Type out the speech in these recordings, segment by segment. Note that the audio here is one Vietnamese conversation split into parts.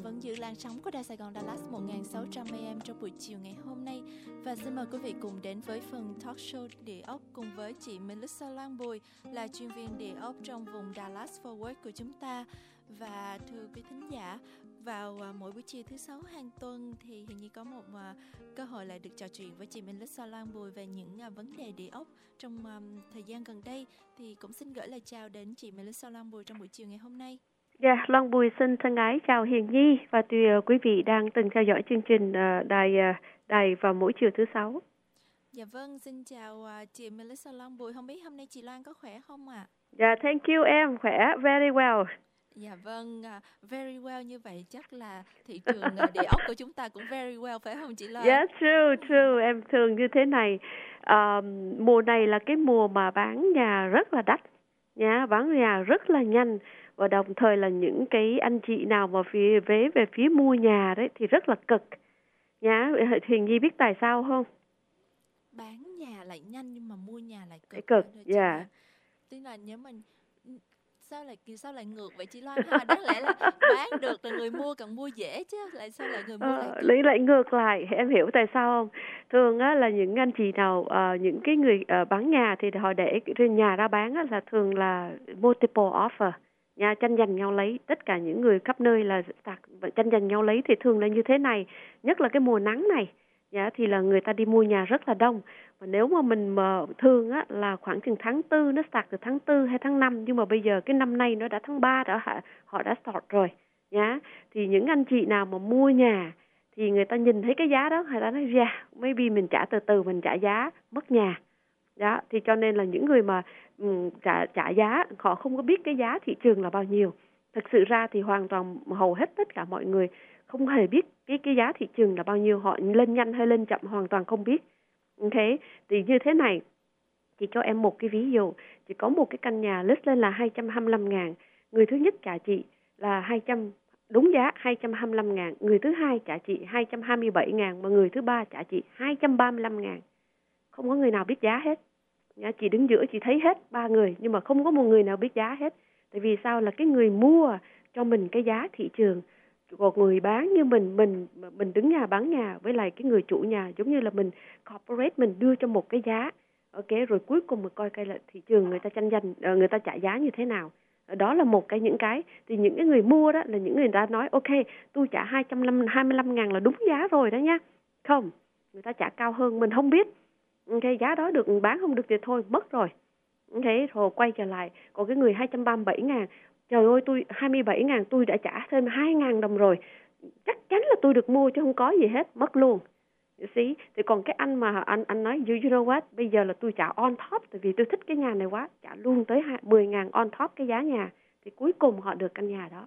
vẫn giữ làn sóng của Đài Sài Gòn Dallas 1600 AM trong buổi chiều ngày hôm nay. Và xin mời quý vị cùng đến với phần talk show Địa ốc cùng với chị Melissa Loan Bùi là chuyên viên địa ốc trong vùng Dallas Fort Worth của chúng ta. Và thưa quý thính giả, vào mỗi buổi chiều thứ 6 hàng tuần thì hiện như có một cơ hội lại được trò chuyện với chị Melissa Loan Bùi về những vấn đề địa ốc trong thời gian gần đây. Thì cũng xin gửi lời chào đến chị Melissa Loan Bùi trong buổi chiều ngày hôm nay. Dạ, Loan Bùi xin thân ái chào Hiền Nhi và quý vị đang từng theo dõi chương trình đài vào mỗi chiều thứ 6. Dạ vâng, xin chào chị Melissa Loan Bùi. Không biết hôm nay chị Loan có khỏe không ạ? Dạ, thank you em, khỏe, very well. Dạ vâng, very well như vậy chắc là thị trường địa ốc của chúng ta cũng very well phải không chị Loan? Yes, true, em thường như thế này. Mùa này là cái mùa mà bán nhà rất là đắt, bán nhà rất là nhanh. Và đồng thời là những cái anh chị nào mà về phía mua nhà đấy thì rất là cực. Hiền Nhi biết tại sao không? Bán nhà lại nhanh nhưng mà mua nhà lại cực. Cực, dạ. Tức là nếu mình sao lại ngược vậy chị Loan ha? Đáng lẽ là bán được là người mua càng mua dễ chứ, lại sao lại người mua lại ngược lại, em hiểu tại sao không? Thường á là những anh chị nào những cái người bán nhà thì họ để nhà ra bán á, là thường là multiple offer. Tranh giành nhau lấy, tất cả những người khắp nơi là tranh giành nhau lấy thì thường là như thế này, nhất là cái mùa nắng này, thì là người ta đi mua nhà rất là đông. Và nếu mà mình thường á là khoảng chừng tháng 4, nó start từ tháng 4 hay tháng 5, nhưng mà bây giờ cái năm nay nó đã tháng 3 họ đã start rồi, thì những anh chị nào mà mua nhà thì người ta nhìn thấy cái giá đó, người ta nói maybe mình trả từ từ, mình trả giá mất nhà. Đó, thì cho nên là những người mà trả giá, họ không có biết cái giá thị trường là bao nhiêu. Thực sự ra thì hoàn toàn hầu hết tất cả mọi người không hề biết cái giá thị trường là bao nhiêu. Họ lên nhanh hay lên chậm hoàn toàn không biết. Okay. Thì như thế này, thì cho em một cái ví dụ. Chỉ có một cái căn nhà list lên là 225.000. Người thứ nhất trả chị là đúng giá 225.000. Người thứ hai trả chị 227.000. Mà người thứ ba trả chị 235.000. Không có người nào biết giá hết. Chị đứng giữa chị thấy hết ba người, nhưng mà không có một người nào biết giá hết. Tại vì sao? Là cái người mua cho mình cái giá thị trường, còn người bán như mình đứng nhà bán nhà với lại cái người chủ nhà, giống như là mình corporate, mình đưa cho một cái giá, rồi cuối cùng mình coi cái là thị trường người ta tranh giành, người ta trả giá như thế nào. Đó là một những cái thì những cái người mua đó là những người ta nói ok, tôi trả 225.000 là đúng giá rồi đó nha. Không, người ta trả cao hơn, mình không biết. Okay, giá đó được bán không được thì thôi, mất rồi. Okay, rồi quay trở lại. Còn cái người 237.000, trời ơi, tôi 27.000 tôi đã trả thêm 2.000 đồng rồi. Chắc chắn là tôi được mua chứ không có gì hết, mất luôn. You see? Thì còn cái anh mà anh nói you know what, bây giờ là tôi trả on top tại vì tôi thích cái nhà này quá, trả luôn tới 10.000 on top cái giá nhà. Thì cuối cùng họ được căn nhà đó.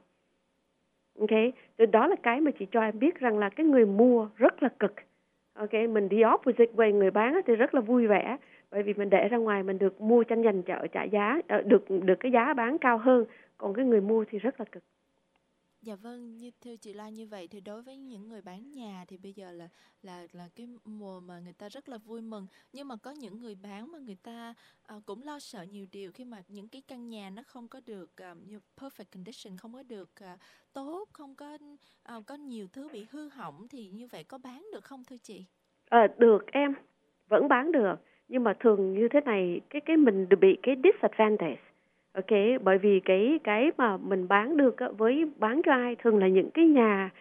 Okay, thì đó là cái mà chị cho em biết rằng là cái người mua rất là cực. Ok, mình đi opposite về người bán thì rất là vui vẻ, bởi vì mình để ra ngoài mình được mua tranh giành trả giá, được cái giá bán cao hơn, còn cái người mua thì rất là cực. Dạ vâng, như theo chị Lan như vậy thì đối với những người bán nhà thì bây giờ là cái mùa mà người ta rất là vui mừng, nhưng mà có những người bán mà người ta cũng lo sợ nhiều điều khi mà những cái căn nhà nó không có được như perfect condition, không có được tốt, không có nhiều thứ bị hư hỏng, thì như vậy có bán được không thưa chị? Được em, vẫn bán được, nhưng mà thường như thế này, cái mình bị cái disadvantage. Ok, bởi vì cái mà mình bán được với bán cho ai thường là những cái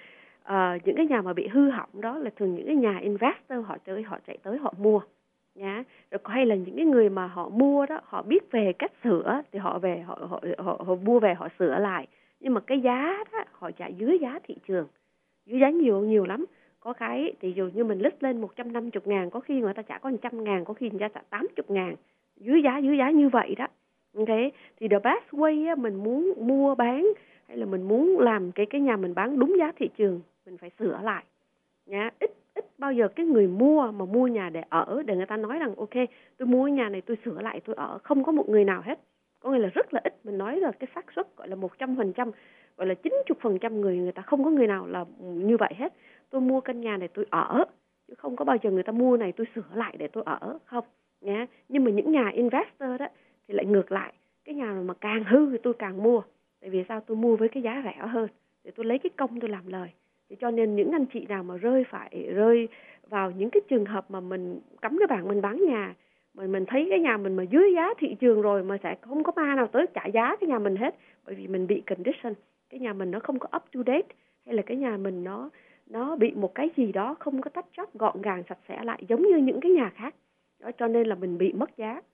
nhà mà bị hư hỏng, đó là thường những cái nhà investor họ chạy tới họ mua nhá. Rồi hay là những cái người mà họ mua đó, họ biết về cách sửa thì họ về họ mua về họ sửa lại, nhưng mà cái giá đó họ trả dưới giá thị trường, dưới giá nhiều lắm. Có cái thì dù như mình list lên 150.000, có khi người ta trả có 100.000, có khi người ta trả 80.000, dưới giá như vậy đó. Okay. Thì the best way á, mình muốn mua bán hay là mình muốn làm cái nhà mình bán đúng giá thị trường, mình phải sửa lại nhá. Ít bao giờ cái người mua mà mua nhà để ở, để người ta nói rằng ok, tôi mua nhà này tôi sửa lại tôi ở, không có một người nào hết. Có nghĩa là rất là ít, mình nói là cái xác suất gọi là 100%, gọi là 90% người ta không có người nào là như vậy hết. Tôi mua căn nhà này tôi ở, chứ không có bao giờ người ta mua này tôi sửa lại để tôi ở, không nhá. Nhưng mà những nhà investor đó thì lại ngược lại, cái nhà mà càng hư thì tôi càng mua. Tại vì sao? Tôi mua với cái giá rẻ hơn, để tôi lấy cái công tôi làm lời. Thì cho nên những anh chị nào mà rơi vào những cái trường hợp mà mình cấm cái bạn mình bán nhà, mà mình thấy cái nhà mình mà dưới giá thị trường rồi mà sẽ không có ma nào tới trả giá cái nhà mình hết, bởi vì mình bị condition, cái nhà mình nó không có up to date, hay là cái nhà mình nó bị một cái gì đó không có touch up gọn gàng sạch sẽ lại giống như những cái nhà khác đó, cho nên là mình bị mất giá.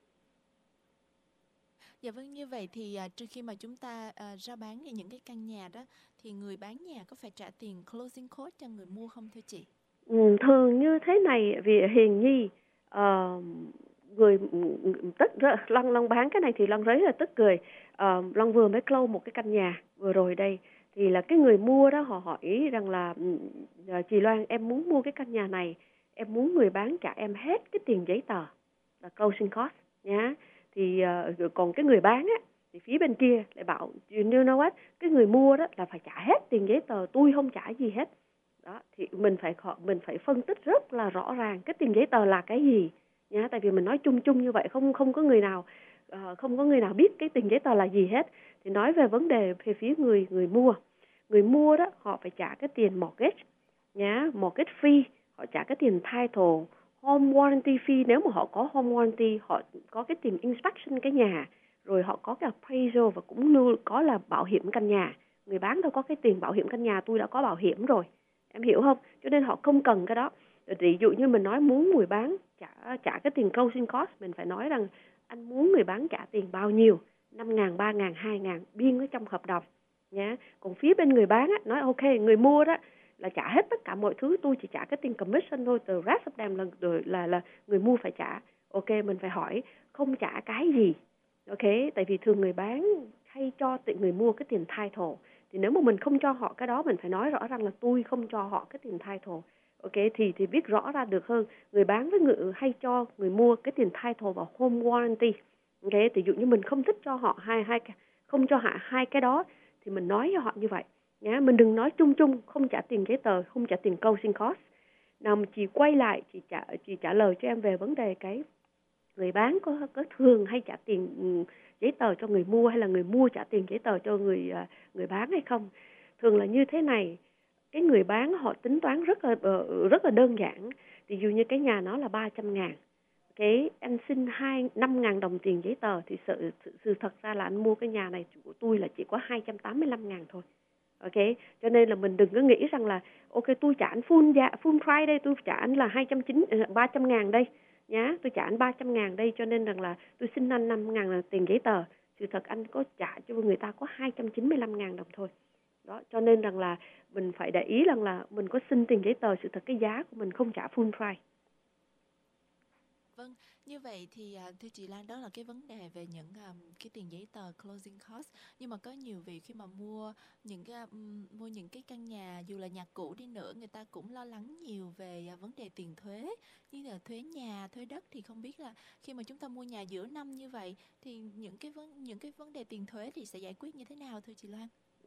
Dạ vâng, như vậy thì trước khi mà chúng ta ra bán những cái căn nhà đó thì người bán nhà có phải trả tiền closing cost cho người mua không thưa chị? Thường như thế này, vì Hiền Nhi người tức Long bán cái này thì Long rất là tức cười. Long vừa mới close một cái căn nhà vừa rồi đây, thì là cái người mua đó họ hỏi rằng là chị Loan, em muốn mua cái căn nhà này, em muốn người bán trả em hết cái tiền giấy tờ là closing cost nhá. Thì còn cái người bán á thì phía bên kia lại bảo you know what, cái người mua đó là phải trả hết tiền giấy tờ, tôi không trả gì hết. Đó, thì mình phải phân tích rất là rõ ràng cái tiền giấy tờ là cái gì nhá, tại vì mình nói chung chung như vậy không có người nào biết cái tiền giấy tờ là gì hết. Thì nói về vấn đề về phía người mua đó, họ phải trả cái tiền mortgage nhá, mortgage fee, họ trả cái tiền title, home warranty fee, nếu mà họ có home warranty, họ có cái tiền inspection cái nhà, rồi họ có cái appraisal và cũng như có là bảo hiểm căn nhà. Người bán đâu có cái tiền bảo hiểm căn nhà, tôi đã có bảo hiểm rồi, em hiểu không? Cho nên họ không cần cái đó. Ví dụ như mình nói muốn người bán trả cái tiền closing cost, mình phải nói rằng anh muốn người bán trả tiền bao nhiêu, 5.000, 3.000, 2.000 biên ở trong hợp đồng nhé. Còn phía bên người bán á, nói ok, người mua đó là trả hết tất cả mọi thứ, tôi chỉ trả cái tiền commission thôi, từ rest of them là người mua phải trả. Ok, mình phải hỏi không trả cái gì. Ok, tại vì thường người bán hay cho người mua cái tiền title. Thì nếu mà mình không cho họ cái đó, mình phải nói rõ ràng là tôi không cho họ cái tiền title. Ok, thì viết rõ ra được hơn. Người bán với người hay cho người mua cái tiền title vào home warranty. Ok, ví dụ như mình không thích cho họ không cho họ hai cái đó thì mình nói cho họ như vậy nhé. Mình đừng nói chung không trả tiền giấy tờ, không trả tiền closing cost. Nào chị quay lại, chị trả lời cho em về vấn đề cái người bán có thường hay trả tiền giấy tờ cho người mua, hay là người mua trả tiền giấy tờ cho người bán hay không. Thường là như thế này, cái người bán họ tính toán rất là đơn giản. Ví dụ như cái nhà nó là 300.000, cái anh xin 5.000 đồng tiền giấy tờ, thì sự thật ra là anh mua cái nhà này của tôi là chỉ có 285.000 thôi. Ok, cho nên là mình đừng có nghĩ rằng là ok tôi trả anh full price đây, tôi trả anh là 300.000 đây nhá, tôi trả anh 300.000 đây, cho nên rằng là tôi xin anh 5.000 là tiền giấy tờ. Sự thật anh có trả cho người ta có 295.000 đồng thôi. Đó, cho nên rằng là mình phải để ý rằng là mình có xin tiền giấy tờ, sự thật cái giá của mình không trả full price. Vâng, như vậy thì thưa chị Lan, đó là cái vấn đề về những cái tiền giấy tờ closing cost. Nhưng mà có nhiều vị khi mà mua những cái căn nhà, dù là nhà cũ đi nữa, người ta cũng lo lắng nhiều về vấn đề tiền thuế, như là thuế nhà, thuế đất. Thì không biết là khi mà chúng ta mua nhà giữa năm như vậy thì những cái vấn đề tiền thuế thì sẽ giải quyết như thế nào thưa chị Lan?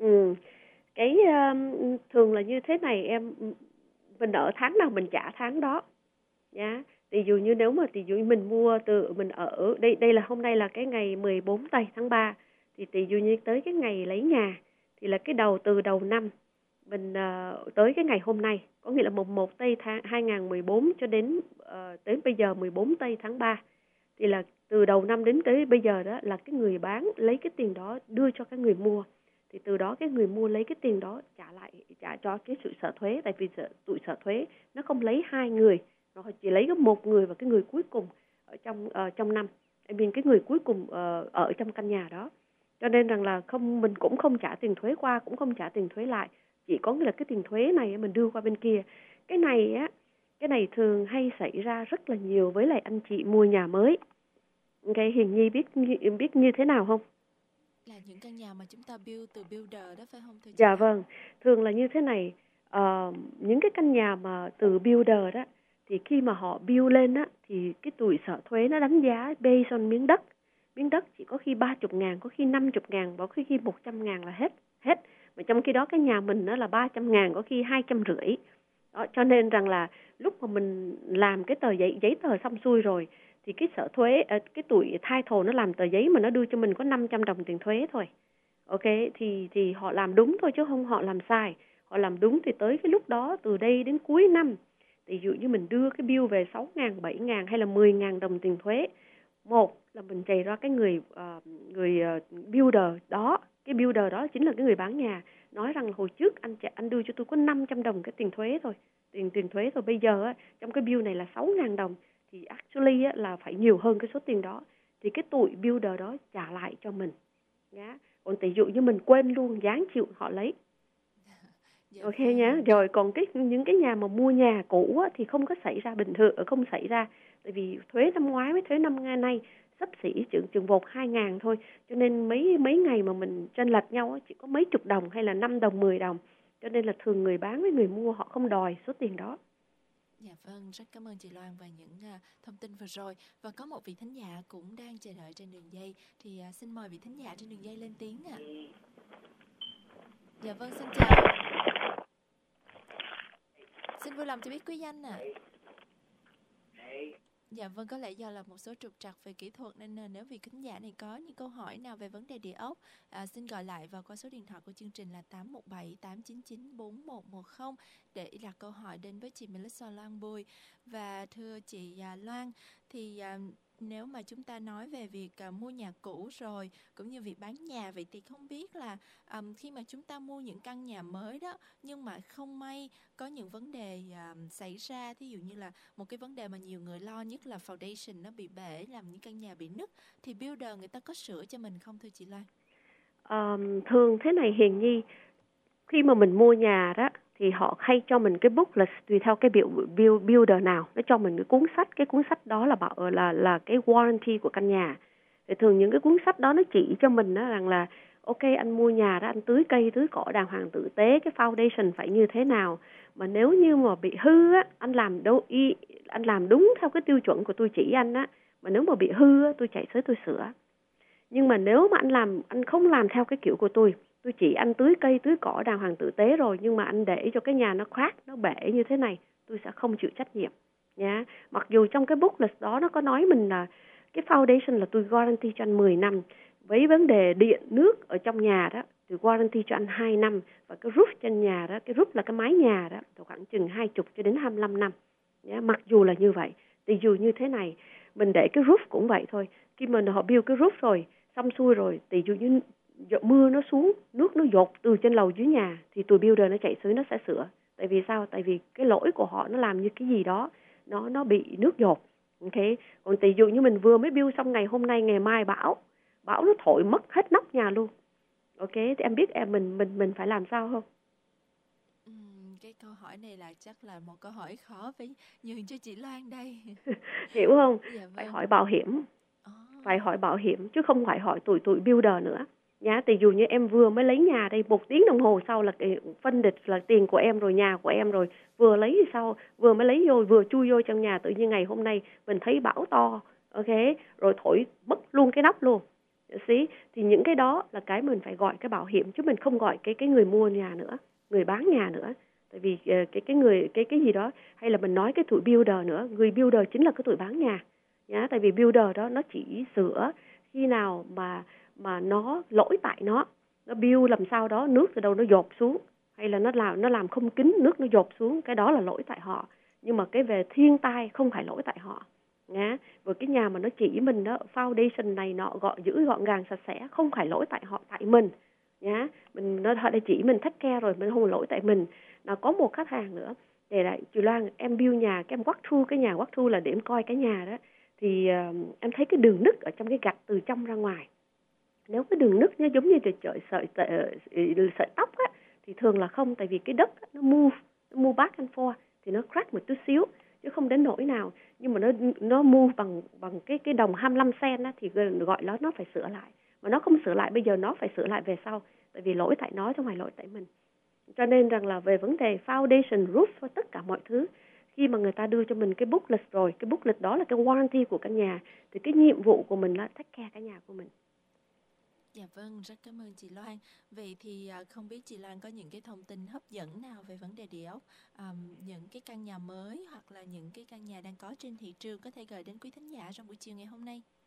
Cái thường là như thế này em, mình ở tháng nào mình trả tháng đó nhá. Ví dụ như nếu mà mình mua mình ở đây là hôm nay là cái ngày 14 tây tháng 3, thì ví dụ như tới cái ngày lấy nhà thì là cái từ đầu năm mình tới cái ngày hôm nay, có nghĩa là mùng 1 tây tháng 2014 cho đến bây giờ 14 tây tháng 3, thì là từ đầu năm đến tới bây giờ đó là cái người bán lấy cái tiền đó đưa cho cái người mua. Thì từ đó cái người mua lấy cái tiền đó trả cho cái sự sở thuế, tại vì tụi sở thuế nó không lấy hai người, nó chỉ lấy có một người và cái người cuối cùng ở trong năm, cái người cuối cùng ở trong căn nhà đó. Cho nên rằng là mình cũng không trả tiền thuế qua, cũng không trả tiền thuế lại, chỉ có là cái tiền thuế này mình đưa qua bên kia. Cái này thường hay xảy ra rất là nhiều với lại anh chị mua nhà mới. Cái Hiền Nhi biết như thế nào không? Là những căn nhà mà chúng ta build từ builder đó phải không thưa chị? Dạ vâng, thường là như thế này, những cái căn nhà mà từ builder đó, thì khi mà họ build lên á, thì cái tụi sở thuế nó đánh giá based on miếng đất chỉ có khi 30.000, có khi 50.000, có khi 100.000 là hết. Mà trong khi đó cái nhà mình nó là 300.000, có khi 250. Đó, cho nên rằng là lúc mà mình làm cái giấy tờ xong xuôi rồi, thì cái sở thuế, cái tụi title nó làm tờ giấy mà nó đưa cho mình có 500 đồng tiền thuế thôi. Ok, thì họ làm đúng thôi chứ không họ làm sai. Họ làm đúng thì tới cái lúc đó từ đây đến cuối năm, ví dụ như mình đưa cái bill về 6.000, 7.000 hay là 10.000 đồng tiền thuế. Một là mình chạy ra cái người builder đó, cái builder đó chính là cái người bán nhà, nói rằng hồi trước anh đưa cho tôi có 500 đồng cái tiền thuế thôi, tiền thuế thôi, bây giờ á, trong cái bill này là 6.000 đồng thì actually á, là phải nhiều hơn cái số tiền đó, thì cái tụi builder đó trả lại cho mình nhá. Còn ví dụ như mình quên luôn, dáng chịu họ lấy. Dạ Ok vâng. nhá. Rồi còn những cái nhà mà mua nhà cũ á, thì không có xảy ra bình thường, không xảy ra, tại vì thuế năm ngoái với thuế năm nay xấp xỉ chừng 1-2 ngàn thôi, cho nên mấy ngày mà mình chênh lệch nhau á, chỉ có mấy chục đồng hay là 5 đồng 10 đồng, cho nên là thường người bán với người mua họ không đòi số tiền đó. Dạ vâng, rất cảm ơn chị Loan và những thông tin vừa rồi. Và có một vị thính giả cũng đang chờ đợi trên đường dây, thì xin mời vị thính giả trên đường dây lên tiếng ạ. Dạ vâng, xin chào. Xin vui lòng cho biết quý danh ạ. Dạ vâng, có lẽ do là một số trục trặc về kỹ thuật nên nếu vị thính giả này có những câu hỏi nào về vấn đề địa ốc, xin gọi lại vào qua số điện thoại của chương trình là 817-899-4110 để đặt câu hỏi đến với chị Melissa Loan Bùi. Và thưa chị Loan, thì nếu mà chúng ta nói về việc mua nhà cũ rồi cũng như việc bán nhà, vậy thì không biết là khi mà chúng ta mua những căn nhà mới đó, nhưng mà không may có những vấn đề xảy ra, thí dụ như là một cái vấn đề mà nhiều người lo nhất là foundation nó bị bể, làm những căn nhà bị nứt, thì builder người ta có sửa cho mình không thưa chị Loan? Thường thế này Hiền Nhi, khi mà mình mua nhà đó thì họ hay cho mình cái booklet tùy theo cái builder nào, nó cho mình cái cuốn sách đó là bảo là cái warranty của căn nhà. Thì thường những cái cuốn sách đó nó chỉ cho mình đó rằng là ok, anh mua nhà đó, anh tưới cây tưới cỏ đàng hoàng tử tế, cái foundation phải như thế nào, mà nếu như mà bị hư á, anh làm đúng theo cái tiêu chuẩn của tôi chỉ anh á, mà nếu mà bị hư á, tôi chạy tới tôi sửa. Nhưng mà nếu mà anh không làm theo cái kiểu của tôi chỉ anh tưới cây tưới cỏ đàng hoàng tử tế rồi, nhưng mà anh để cho cái nhà nó crack, nó bể như thế này, tôi sẽ không chịu trách nhiệm nhá. Mặc dù trong cái booklet đó nó có nói mình là cái foundation là tôi guarantee cho anh 10 năm, với vấn đề điện nước ở trong nhà đó tôi guarantee cho anh 2 năm, và cái roof trên nhà đó, cái roof là cái mái nhà đó, khoảng chừng 20 cho đến 25 năm nhá. Mặc dù là như vậy, thì dù như thế này mình để cái roof cũng vậy thôi. Khi mà họ build cái roof rồi xong xuôi rồi, tỷ dụ như mưa nó xuống, nước nó dột từ trên lầu dưới nhà, thì tụi builder nó chạy xuống nó sẽ sửa. Tại vì sao? Tại vì cái lỗi của họ nó làm như cái gì đó nó bị nước dột. Ok. Còn tỷ dụ như mình vừa mới build xong ngày hôm nay, ngày mai bão nó thổi mất hết nóc nhà luôn. Ok, thì em biết mình phải làm sao không? Cái câu hỏi này là chắc là một câu hỏi khó phải nhường cho chị Loan đây. Hiểu không? Dạ vâng. Phải hỏi bảo hiểm. Phải hỏi bảo hiểm chứ không phải hỏi tụi builder nữa nhá. Tỷ dụ như em vừa mới lấy nhà đây, 1 tiếng đồng hồ sau là phân địch là tiền của em rồi, nhà của em rồi, vừa lấy thì sau, vừa mới lấy vô, vừa chui vô trong nhà, tự nhiên ngày hôm nay mình thấy bão to, ok, rồi thổi mất luôn cái nắp luôn. Thì những cái đó là cái mình phải gọi cái bảo hiểm, chứ mình không gọi cái người mua nhà nữa, người bán nhà nữa. Tại vì cái gì đó, hay là mình nói cái tụi builder nữa, người builder chính là cái tụi bán nhà nhá. Tại vì builder đó nó chỉ sửa khi nào mà nó lỗi tại nó build làm sao đó nước từ đâu nó dột xuống, hay là nó làm không kín, nước nó dột xuống, cái đó là lỗi tại họ. Nhưng mà cái về thiên tai không phải lỗi tại họ nhá. Với cái nhà mà nó chỉ mình đó, foundation này nọ giữ gọn gàng sạch sẽ, không phải lỗi tại họ, tại mình nhá. Họ đã chỉ mình take care rồi, mình không lỗi tại mình. Nào có một khách hàng nữa để lại, chị Loan, em build nhà, cái em walk through cái nhà, walk through là để em coi cái nhà đó, thì em thấy cái đường nứt ở trong cái gạch từ trong ra ngoài. Nếu cái đường nứt nó giống như sợi tóc á, thì thường là không, tại vì cái đất nó move back and forth, thì nó crack một chút xíu chứ không đến nỗi nào. Nhưng mà nó move bằng cái đồng 25 cent á, thì gọi nó phải sửa lại. Mà nó không sửa lại bây giờ, nó phải sửa lại về sau, tại vì lỗi tại nó chứ không phải lỗi tại mình. Cho nên rằng là về vấn đề foundation, roof và tất cả mọi thứ, khi mà người ta đưa cho mình cái booklet rồi, cái booklet đó là cái warranty của căn nhà, thì cái nhiệm vụ của mình là take care cái nhà của mình. Dạ vâng, rất cảm ơn chị Loan. Vậy thì không biết chị Loan có những cái thông tin hấp dẫn nào về vấn đề địa ốc, những cái căn nhà mới hoặc là những cái căn nhà đang có trên thị trường có thể gửi đến quý thính giả trong buổi chiều ngày hôm nay?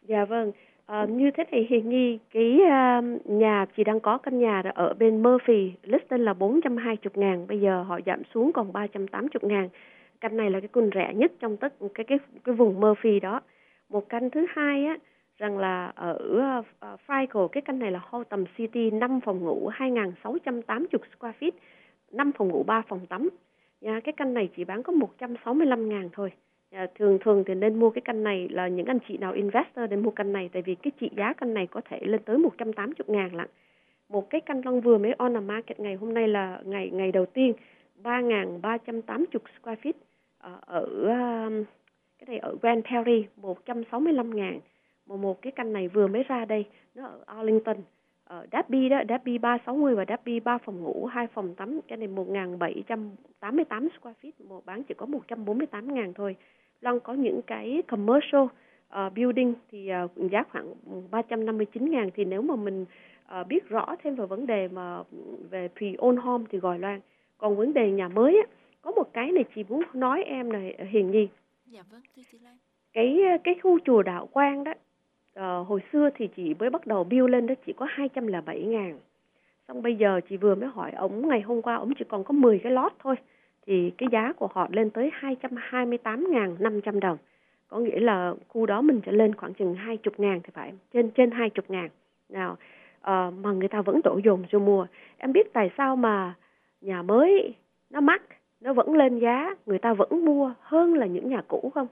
Dạ vâng. Như thế này Hiền Nhi, cái nhà chị đang có căn nhà ở bên Murphy, listing là 420.000, bây giờ họ giảm xuống còn 380.000. Căn này là cái căn rẻ nhất trong tất cái vùng Murphy đó. Một căn thứ hai á, rằng là ở Frico, cái căn này là Hotham City, 5 phòng ngủ, 2.680 square feet, 5 phòng ngủ 3 phòng tắm. Nha, cái căn này chỉ bán có 165.000 thôi. Thường thì nên mua cái căn này, là những anh chị nào investor nên mua căn này, tại vì cái trị giá căn này có thể lên tới 180.000 lận. Một cái căn Long vừa mới on the market ngày hôm nay là ngày đầu tiên, 3.380 square feet ở cái này ở Grand Prairie, 165.000. Một cái căn này vừa mới ra đây, nó ở Arlington, ở Dabby đó, Dabby 360 và Dabby 3 phòng ngủ 2 phòng tắm. Cái này 1.788 square feet, một bán chỉ có 148.000 thôi. Long có những cái commercial building thì giá khoảng 359.000. Thì nếu mà mình biết rõ thêm về vấn đề mà về pre-owned home thì gọi Loan. Còn vấn đề nhà mới á, có một cái này chị muốn nói em này Hiền Nhi. Dạ vâng, thưa chị Lan. Cái khu chùa Đạo Quang đó, hồi xưa thì chị mới bắt đầu build lên đó chỉ có 207.000. Xong bây giờ chị vừa mới hỏi ổng, ngày hôm qua ổng chỉ còn có 10 cái lót thôi, thì cái giá của họ lên tới 228.500 đồng. Có nghĩa là khu đó mình sẽ lên khoảng chừng 20.000 thì phải, trên 20.000. Nào, mà người ta vẫn đổ dồn vô mua. Em biết tại sao mà nhà mới nó mắc, nó vẫn lên giá, người ta vẫn mua hơn là những nhà cũ không?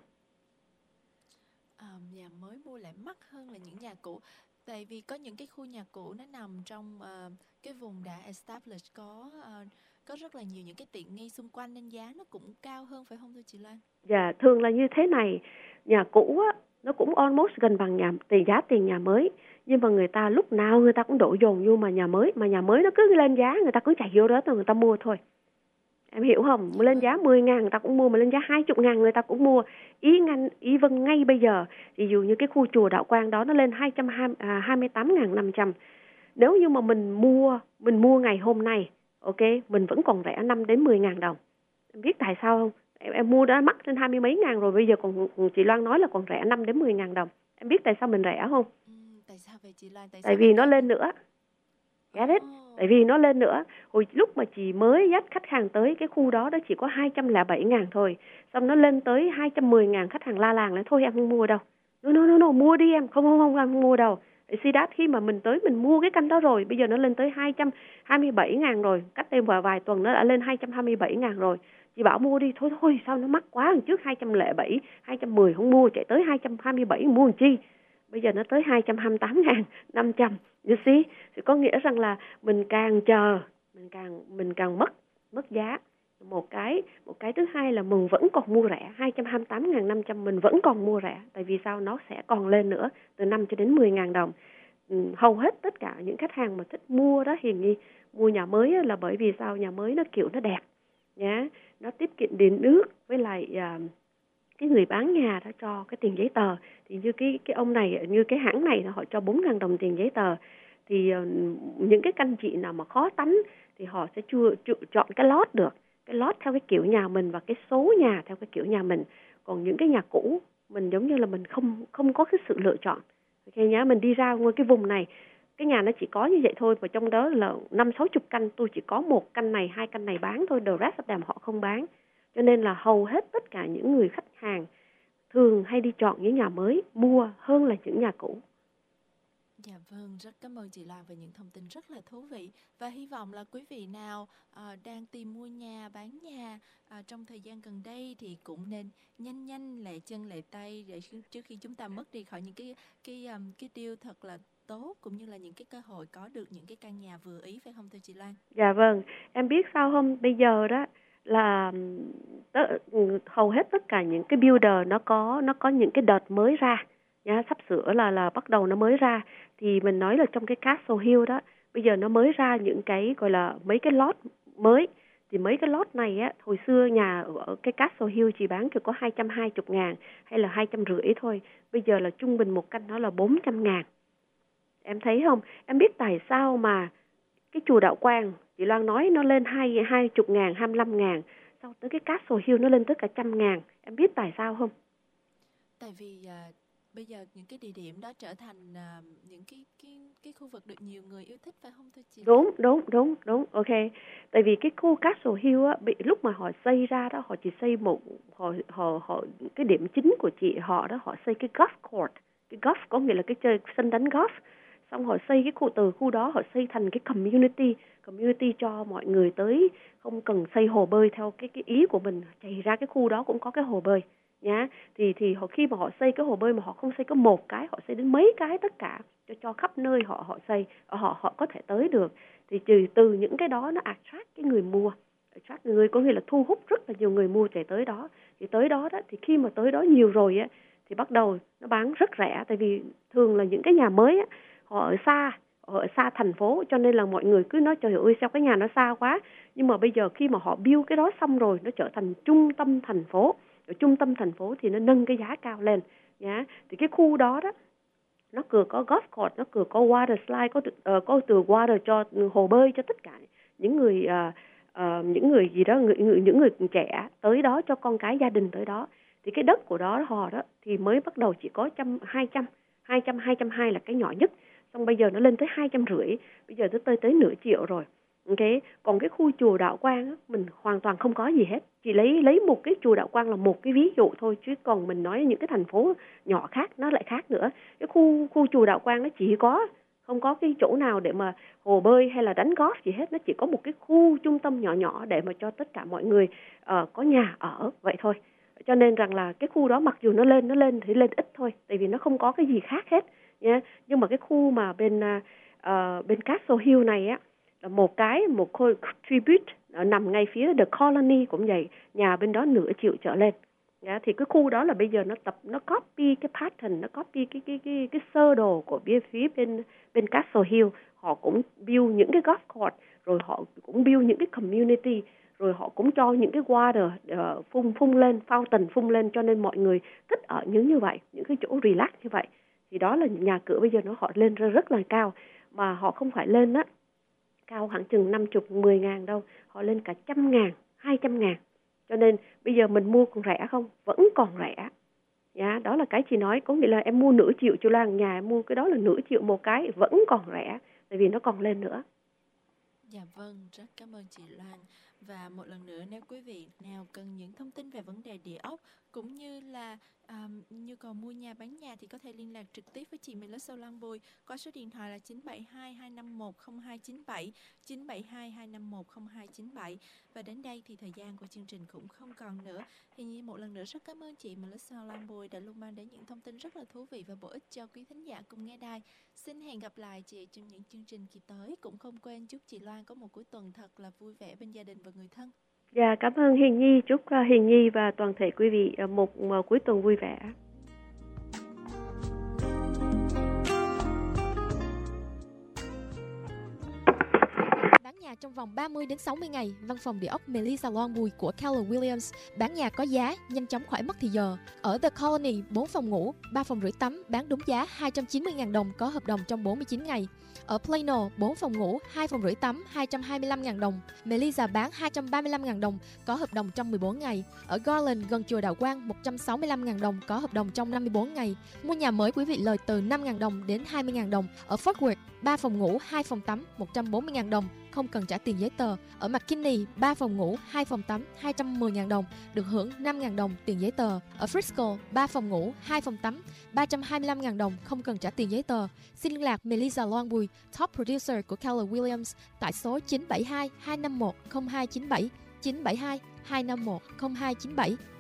Nhà mới mua lại mắc hơn là những nhà cũ. Tại vì có những cái khu nhà cũ nó nằm trong cái vùng đã established, có rất là nhiều những cái tiện nghi xung quanh nên giá nó cũng cao hơn, phải không thưa chị Lan? Dạ, thường là như thế này. Nhà cũ á, nó cũng almost gần bằng giá tiền nhà mới. Nhưng mà người ta lúc nào người ta cũng đổ dồn vô mà nhà mới nó cứ lên giá, người ta cứ chạy vô đó rồi người ta mua thôi. Em hiểu không? Mà lên giá 10.000 người ta cũng mua, mà lên giá 20.000 người ta cũng mua. Ý Vân ngay bây giờ, ví dụ như cái khu chùa Đạo Quang đó nó lên 228.500. Nếu như mà mình mua ngày hôm nay, ok, mình vẫn còn rẻ 5 đến 10.000 đồng. Em biết tại sao không? Em mua đã mắc trên 20 mấy ngàn rồi, bây giờ còn chị Loan nói là còn rẻ 5 đến 10.000 đồng. Em biết tại sao mình rẻ không? Tại sao vậy chị Loan? Tại vì nó lên nữa. Tại vì nó lên nữa. Hồi lúc mà chị mới dắt khách hàng tới cái khu đó, chỉ có 207.000 thôi. Xong nó lên tới 210.000, khách hàng la làng lại, thôi em không mua đâu. No, mua đi em. Không, em không mua đâu. See that, khi mà mình tới mình mua cái căn đó rồi, bây giờ nó lên tới 227.000 rồi. Cách đây vài tuần nó đã lên 227.000 rồi. Chị bảo mua đi, thôi sao nó mắc quá, trước 207, 210 không mua, chạy tới 227 mua làm chi. Bây giờ nó tới 228.500. You see? Thì có nghĩa rằng là mình càng chờ, mình càng mất giá. Một cái thứ hai là mình vẫn còn mua rẻ, 228.500 mình vẫn còn mua rẻ. Tại vì sao? Nó sẽ còn lên nữa, từ 5 cho đến 10.000 đồng. Hầu hết tất cả những khách hàng mà thích mua đó Hiền Nhi, mua nhà mới là bởi vì sao? Nhà mới nó kiểu nó đẹp nhá, nó tiết kiệm điện nước, với lại cái người bán nhà đã cho cái tiền giấy tờ. Thì như cái ông này, như cái hãng này họ cho 4.000 đồng tiền giấy tờ. Thì những cái anh chị nào mà khó tánh thì họ sẽ chọn cái lót được, cái lót theo cái kiểu nhà mình và cái số nhà theo cái kiểu nhà mình. Còn những cái nhà cũ mình giống như là mình không có cái sự lựa chọn. Ok nhá, mình đi ra ngoài cái vùng này, cái nhà nó chỉ có như vậy thôi, và trong đó là 50-60 căn, tôi chỉ có một căn này, 2 căn này bán thôi, the rest of them họ không bán. Cho nên là hầu hết tất cả những người khách hàng thường hay đi chọn những nhà mới mua hơn là những nhà cũ. Dạ vâng, rất cảm ơn chị Loan về những thông tin rất là thú vị. Và hy vọng là quý vị nào đang tìm mua nhà, bán nhà trong thời gian gần đây thì cũng nên nhanh lẹ chân lẹ tay, để trước khi chúng ta mất đi khỏi những cái deal thật là tốt, cũng như là những cái cơ hội có được những cái căn nhà vừa ý, phải không thưa chị Loan? Dạ vâng, em biết sao không? Bây giờ đó là hầu hết tất cả những cái builder nó có những cái đợt mới ra nhá, sắp sửa là bắt đầu nó mới ra. Thì mình nói là trong cái Castle Hill đó, bây giờ nó mới ra những cái gọi là mấy cái lot mới. Thì mấy cái lot này á, hồi xưa nhà ở cái Castle Hill chỉ bán chỉ có 220.000 hay là 250 thôi. Bây giờ là trung bình một căn nó là 400.000. Em thấy không? Em biết tại sao mà cái chùa Đạo Quang, chị Loan nói nó lên 20.000, 25.000, sau tới cái Castle Hill nó lên tới cả 100.000. Em biết tại sao không? Tại vì bây giờ những cái địa điểm đó trở thành những cái khu vực được nhiều người yêu thích phải không thưa chị? Đúng, ok. Tại vì cái khu Castle Hill á, lúc mà họ xây ra đó, họ chỉ xây họ cái điểm chính của họ đó, họ xây cái golf court. Cái golf có nghĩa là cái chơi sân đánh golf. Xong họ xây cái từ khu đó họ xây thành cái community cho mọi người tới, không cần xây hồ bơi theo cái ý của mình, chạy ra cái khu đó cũng có cái hồ bơi nhá. Thì khi mà họ xây cái hồ bơi mà họ không xây có một cái, họ xây đến mấy cái tất cả cho khắp nơi họ xây, họ có thể tới được. Thì từ những cái đó nó attract cái người mua, attract người, có nghĩa là thu hút rất là nhiều người mua chạy tới đó. Thì tới đó thì khi mà tới đó nhiều rồi á thì bắt đầu nó bán rất rẻ, tại vì thường là những cái nhà mới á, họ ở xa thành phố, cho nên là mọi người cứ nói trời ơi sao cái nhà nó xa quá. Nhưng mà bây giờ khi mà họ build cái đó xong rồi, nó trở thành trung tâm thành phố. Ở trung tâm thành phố thì nó nâng cái giá cao lên nhá. Thì cái khu đó nó vừa có golf court, nó vừa có water slide, có từ water cho hồ bơi cho tất cả những người gì đó, những người trẻ tới đó, cho con cái gia đình tới đó. Thì cái đất của họ đó thì mới bắt đầu chỉ có 220 là cái nhỏ nhất, xong bây giờ nó lên tới 250, bây giờ nó tới nửa triệu rồi. Okay. Còn cái khu chùa Đạo Quang á, mình hoàn toàn không có gì hết. Chỉ lấy một cái chùa Đạo Quang là một cái ví dụ thôi, chứ còn mình nói những cái thành phố nhỏ khác nó lại khác nữa. Cái khu chùa Đạo Quang nó chỉ không có cái chỗ nào để mà hồ bơi hay là đánh golf gì hết. Nó chỉ có một cái khu trung tâm nhỏ nhỏ để mà cho tất cả mọi người có nhà ở vậy thôi. Cho nên rằng là cái khu đó mặc dù nó lên thì lên ít thôi, tại vì nó không có cái gì khác hết nha. Nhưng mà cái khu mà bên Castle Hill này á, là một tribute nằm ngay phía The Colony cũng vậy, nhà bên đó nửa triệu trở lên. Thì cái khu đó là bây giờ nó copy cái pattern, nó copy cái sơ đồ của phía bên Castle Hill. Họ cũng build những cái golf court, rồi họ cũng build những cái community, rồi họ cũng cho những cái water phun lên, fountain phun lên, cho nên mọi người thích ở những như vậy, những cái chỗ relax như vậy. Thì đó là nhà cửa bây giờ họ lên rất là cao, mà họ không phải lên á cao khoảng chừng 50-10 ngàn đâu, họ lên cả 100.000, 200.000. Cho nên bây giờ mình mua còn rẻ không? Vẫn còn rẻ. Đó là cái chị nói, có nghĩa là em mua nửa triệu cho Lan nhà, em mua cái đó là nửa triệu một cái, vẫn còn rẻ, tại vì nó còn lên nữa. Dạ vâng, rất cảm ơn chị Loan. Và một lần nữa, nếu quý vị nào cần những thông tin về vấn đề địa ốc cũng như là nhu cầu mua nhà bán nhà thì có thể liên lạc trực tiếp với chị Melissa Loan Bùi qua số điện thoại là 972-251-0297, 972-251-0297. Và đến đây thì thời gian của chương trình cũng không còn nữa. Thì một lần nữa rất cảm ơn chị Melissa Loan Bùi đã luôn mang đến những thông tin rất là thú vị và bổ ích cho quý thính giả cùng nghe đài. Xin hẹn gặp lại chị trong những chương trình kỳ tới. Cũng không quên chúc chị Loan có một cuối tuần thật là vui vẻ bên gia đình và người thân. Dạ, cảm ơn Hiền Nhi. Chúc Hiền Nhi và toàn thể quý vị một cuối tuần vui vẻ. Bán nhà trong vòng 30 đến 60 ngày, văn phòng địa ốc Melissa Loan Bùi của Keller Williams. Bán nhà có giá, nhanh chóng khỏi mất thì giờ. Ở The Colony, 4 phòng ngủ, 3 phòng rưỡi tắm, bán đúng giá 290.000 đồng, có hợp đồng trong 49 ngày. Ở Plano, 4 phòng ngủ, 2 phòng rưỡi tắm, 225.000 đồng. Melissa bán 235.000 đồng, có hợp đồng trong 14 ngày. Ở Garland, gần chùa Đạo Quang, 165.000 đồng, có hợp đồng trong 54 ngày. Mua nhà mới quý vị lời từ 5.000 đồng đến 20.000 đồng. Ở Fort Worth, 3 phòng ngủ, 2 phòng tắm, 140.000 đồng, không cần trả tiền giấy tờ. Ở McKinney, 3 phòng ngủ, 2 phòng tắm, 210.000 đồng, được hưởng 5.000 đồng tiền giấy tờ. Ở Frisco, 3 phòng ngủ, 2 phòng tắm, 325.000 đồng, không cần trả tiền giấy tờ. Xin liên lạc Melissa Loan Bùi, Top Producer của Keller Williams tại số 972-251-0297, 972-251-0297.